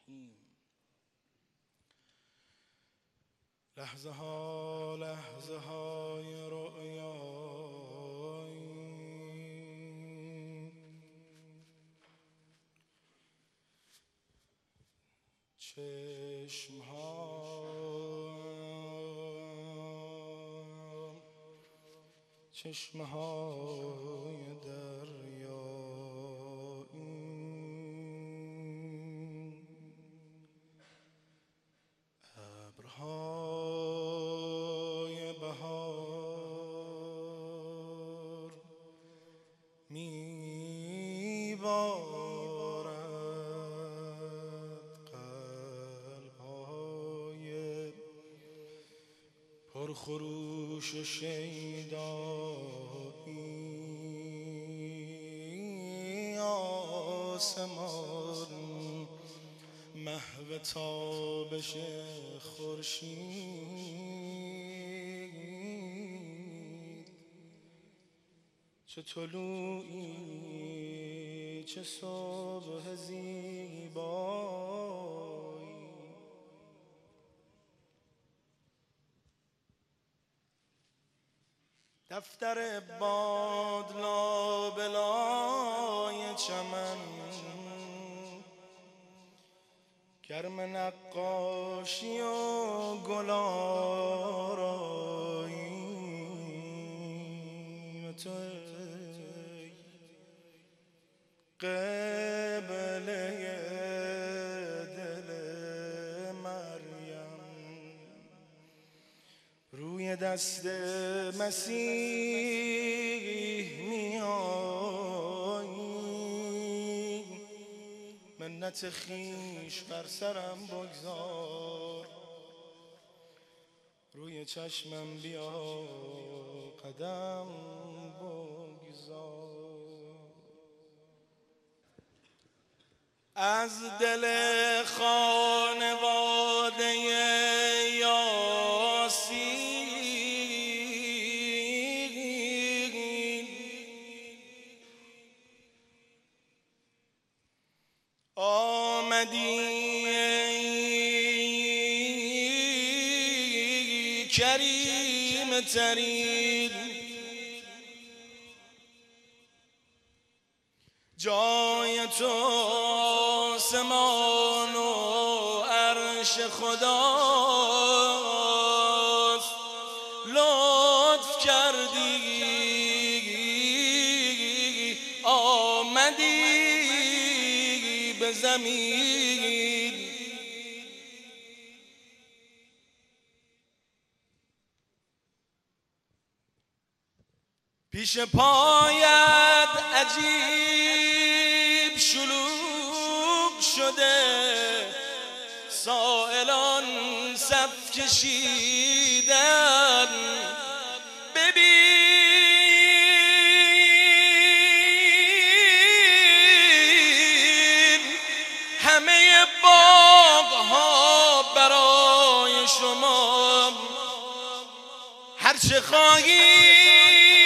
الرحیم. لحظه ها لحظه های رؤیایی، چشم های دریایی، ابرهای بهار میبارد قلب‌های پرخروش و شیدایی، آسمان محو تابش خورشید، چه طلوعی چه صبح زیبایی. دفتر باد لابلای چمن، گرم نقاشی و گل‌آرایی، و تو ای قبله دل مریم، روی دست مسیح میایی، منت خویش بر سرم بگذار، روی چشمم بیا قدم بگذار. از دل خانواده یاسین آمدی ای کریم ترین، جای تو آسمان و عرش خداست، لطف کردی آمدی به زمین. پیش پایت عجیب شلوغ شده، سائلان صف کشیدن، ببین همه باغ‌ها برای شما، هرچه خواهید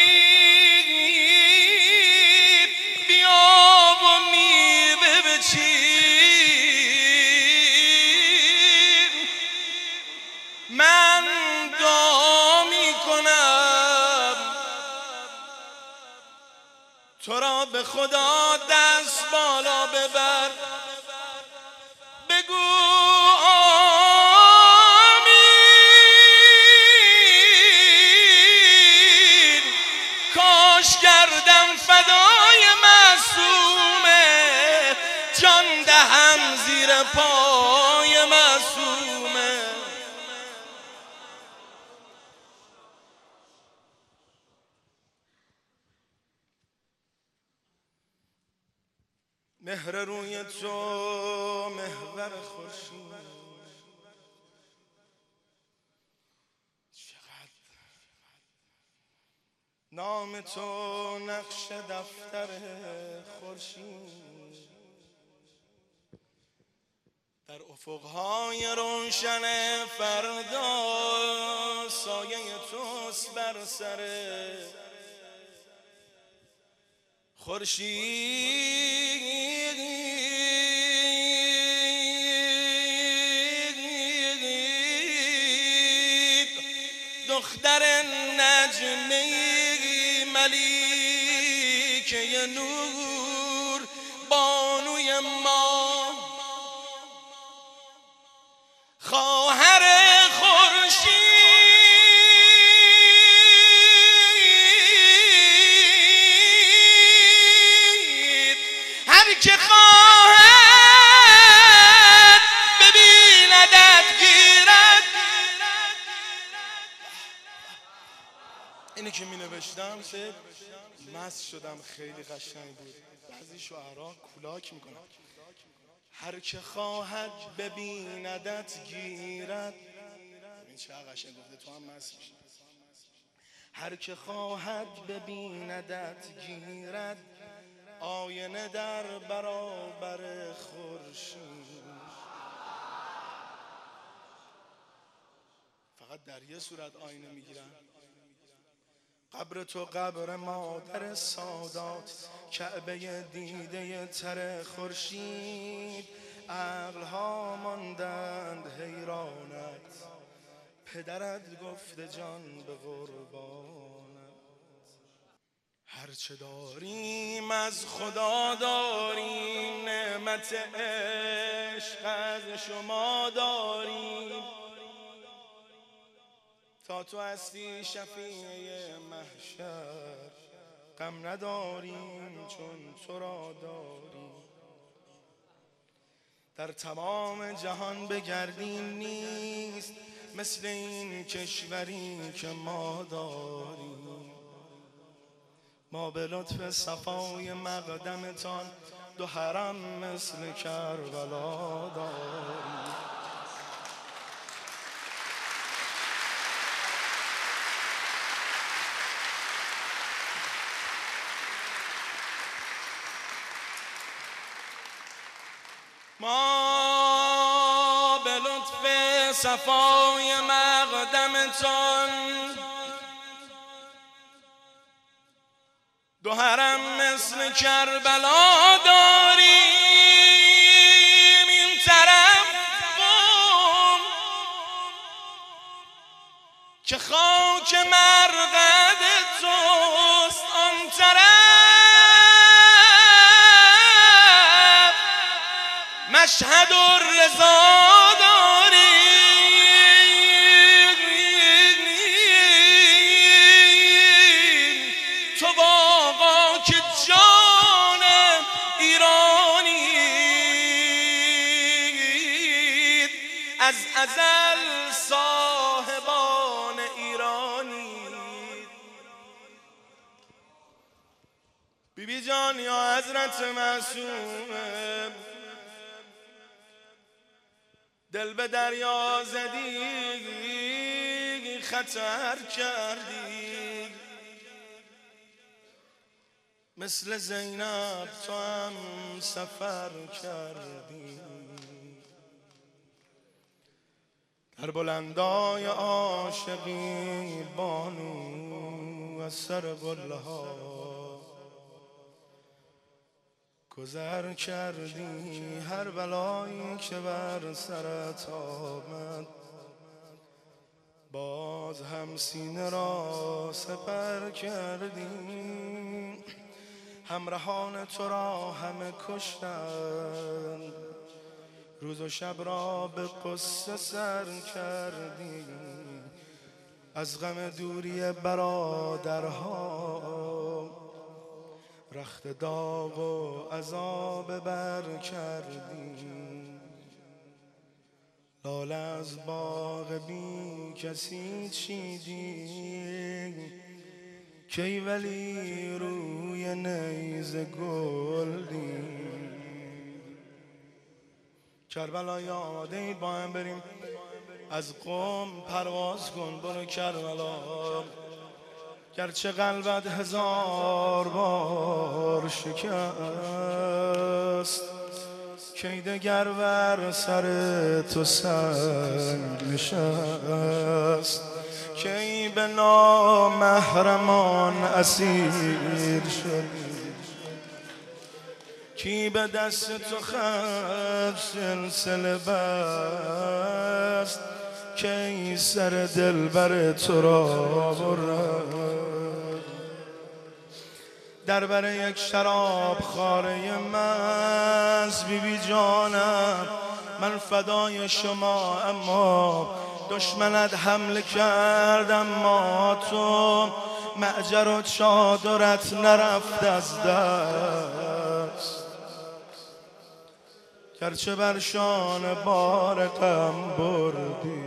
بیا و میوه بچین، من دعا میکنم تو را به خدا دست بالا ببر، بگو آمین، کاش کردم فدای معصومه، جان دهم زیر پای معصومه. مهر روی تو محور خورشید، نام تو نقش دفتر خورشید، در افقهای روشن فردا سایه توست بر سر خورشید. دختر نجمی ملیکه نور بانوی ما، خواهر خورشید، هر که خواهد ببیندت گیرد. اینی که می نوشتم سه مست شدم، خیلی قشنگ بود. بعضی شعرها کولاک میکنن. هر که خواهد ببیندت گیرد. این چه قشنگ گفته، تو هم مست میشی. هر که خواهد ببیندت گیرد، آینه در برابر خورشید. فقط در یه صورت آینه میگیرن. قبر تو قبر مادر سادات، کعبه دیده تر خورشید. عقلها ماندند حیرانت، پدرت گفته جان به قربانت. هرچه داریم از خدا داریم، نعمت عشق از شما داریم. تا تو هستی شفیع محشر، غم نداریم چون تو را داریم. در تمام جهان بگردیم نیست مثل این کشوری که ما داریم. ما به لطف صفای مقدمتان دو حرم مثل کربلا داریم. ما به لطف صفای مقدمتان دو حرم مثل کربلا داریم. این طرف قوم که خاک مرقد توست، آن طرف مشهد و رضا داریم. تو آقا که جان ایرانی، از ازل صاحبان ایرانی. بی بی جان یا حضرت معصومه، دل به دریا زدی خطر کردی. مثل زینب تو هم سفر کردی. در بلندای عاشقی بانو از سر گلها گذر کردی. هر بلایی که بر سرت آمد باز هم سینه را سپر کردی. همراهان تو را همه کشتند، روز و شب را به قصه سر کردی. از غم دوری برادرها رخت داغ و عذاب بر کردی. لاله از باغ بی کسی چیدی، کی ولی روی نیزه گلدی. کربلا آماده اید با هم بریم از قم پرواز کن برو کربلا. گرچه قلبت هزار بار شکست، کی دگر بر سر تو سنگ نشست. کی به نامحرمان اسیر شدی، کی به دست تو خط سلسله بست. که این سر دلبر تو را برد. در بر یک شراب خاره مست بی جانم من فدای شما، اما دشمنت حمله کرد اما تو معجر و چادرت نرفت از دست. گرچه بر شان بار غم بردی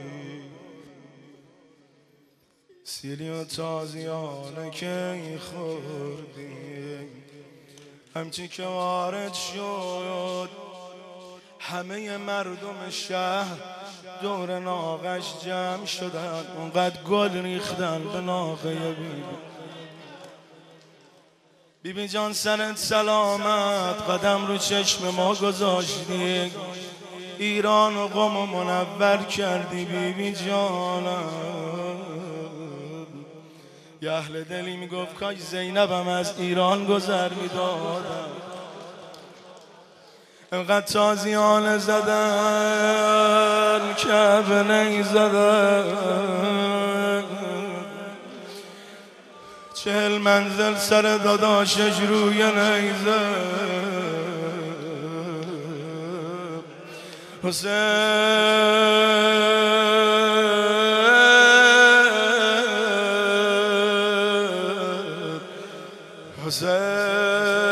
سیلی و تازیانه که خوردی. همچی که وارد شد همه مردم شهر دور ناقش جمع شدن، اونقدر گل ریختن به ناقه بیبی جان سرت سلامت، قدم رو چشم ما گذاشتی، ایران و قم و منور کردی بیبی جانم. یه اهل دلی میگفت کاش زینبم از ایران گذر میدادم. انقدر تازیانه زدن که به نیزدن، 40 منزل سر داداشش روی نیزه. حسین